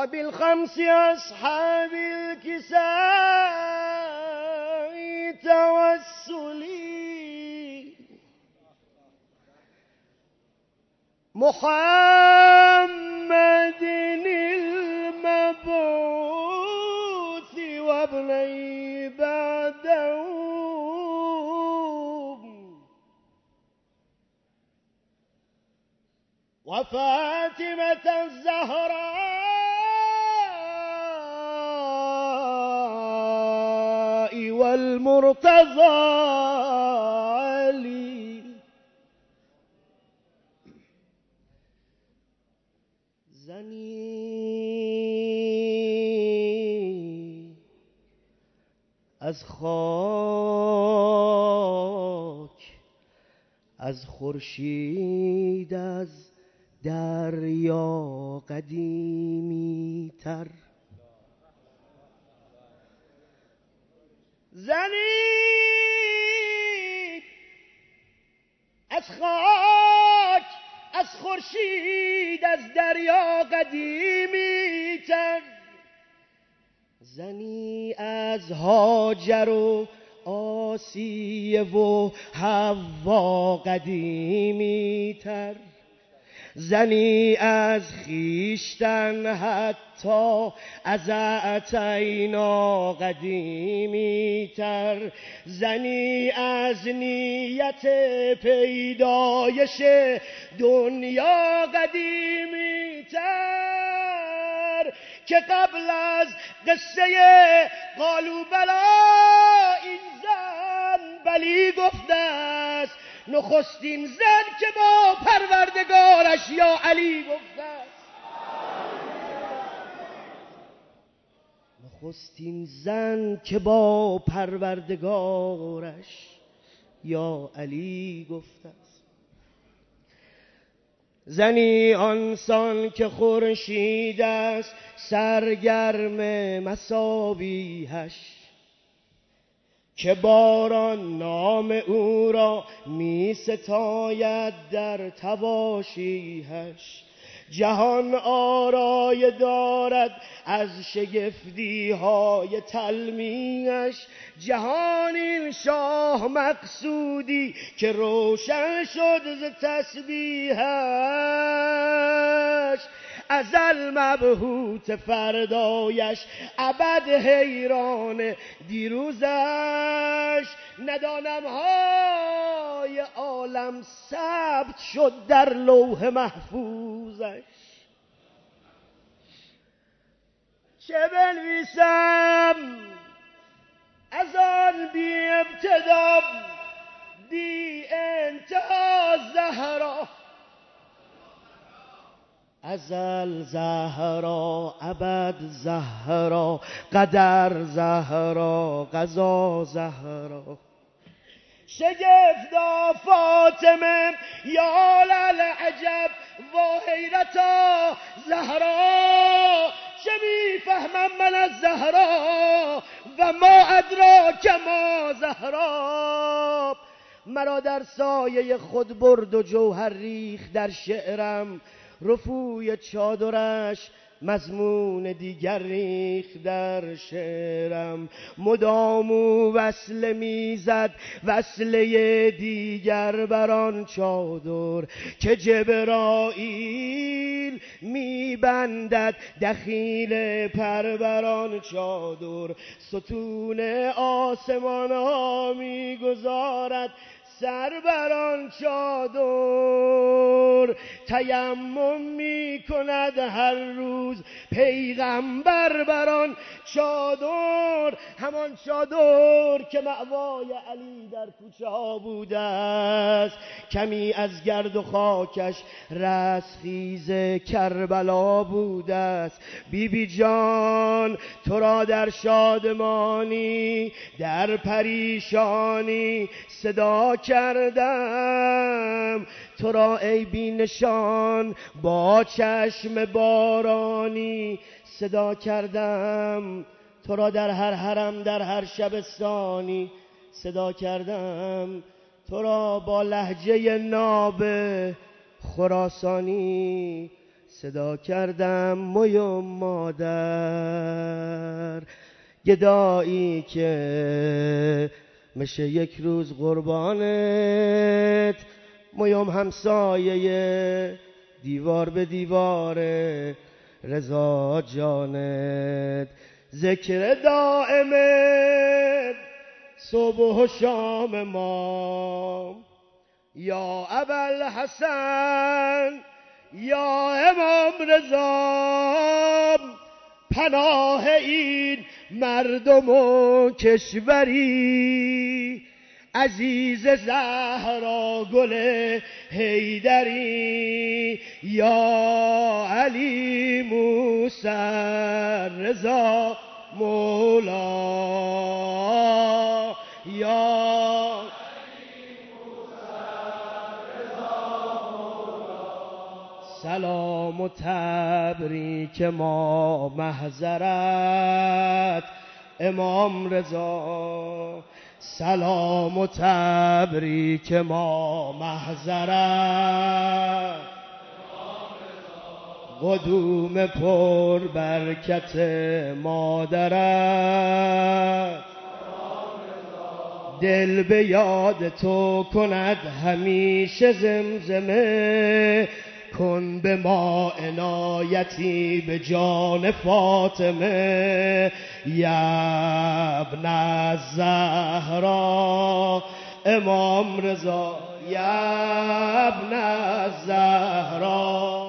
وبالخمس أصحاب الكساء توسلي محمد المبعوث وابني بعده وفاطمة الزهراء والمرتضى علي زنی از خاک از خورشید از دریا قدیمی تر زنی از خاک از خورشید از دریا قدیمی تر زنی از هاجر و آسیه و حوا قدیمی تر زنی از خیشتن حتی از اعتینا قدیمی تر زنی از نیت پیدایش دنیا قدیمی تر که قبل از قصه قالوا بلا این زن بلی گفته است نخستین زن که با پروردگارش یا علی گفته است نخستین زن که با پروردگارش یا علی گفته است زنی آنسان که خورشید است سرگرم مصابیحش که باران نام او را می ستاید در تواشیحش جهان آرای دارد از شگفتی های تلمیحش جهان این شاه مقصودی که روشن شد ز تسبیحش ازل مبهوت فردایش ابد حیران دیروزش ندانم های عالم ثبت شد در لوح محفوظش چه بنویسم از آن بی ابتدا بی انتها زهرا ازل زهرا ابد زهرا قدر زهرا قضا زهرا شگفتا فاطمه یا للعجب و حیرتا زهرا چه میفهمم من از زهرا و ما ادراک ما زهرا مرا در سایه خود برد و جوهر ریخ در شعرم رفوی چادرش مضمون دیگر ریخ در شعرم مدام وصله میزد وصله دیگر بران چادر که جبرائیل میبندد دخیل پروران چادر ستون آسمان ها میگذارد سر بران چادر تیمم می کند هر روز پیغمبر بران چادر همان چادر که مأوای علی در کوچه ها بوده است کمی از گرد و خاکش رستخیز کربلا بوده است بی بی جان تو را در شادمانی در پریشانی صدا کردم تو را ای بی نشان با چشم بارانی صدا کردم تو را در هر حرم در هر شبستانی صدا کردم تو را با لهجه ناب خراسانی صدا کردم مویم مادر، گدایی که میشه یک روز قربانت، مویم همسایه دیوار به دیوار رضا جانت، ذکر دائمت صبح و شام ما، یا ابوالحسن یا امام رضا، پناه این مردم و کشوری، عزیز زهرا گل حیدری، یا علی موسی رضا مولا، یا سلام و تبریک ما محضرت امام رضا، سلام و تبریک ما محضرت قدوم پر برکت مادرت، دل به یاد تو کند همیشه زمزمه، کن به ما عنایتی به جان فاطمه، یا ابن الزهرا امام رضا، یا ابن الزهرا.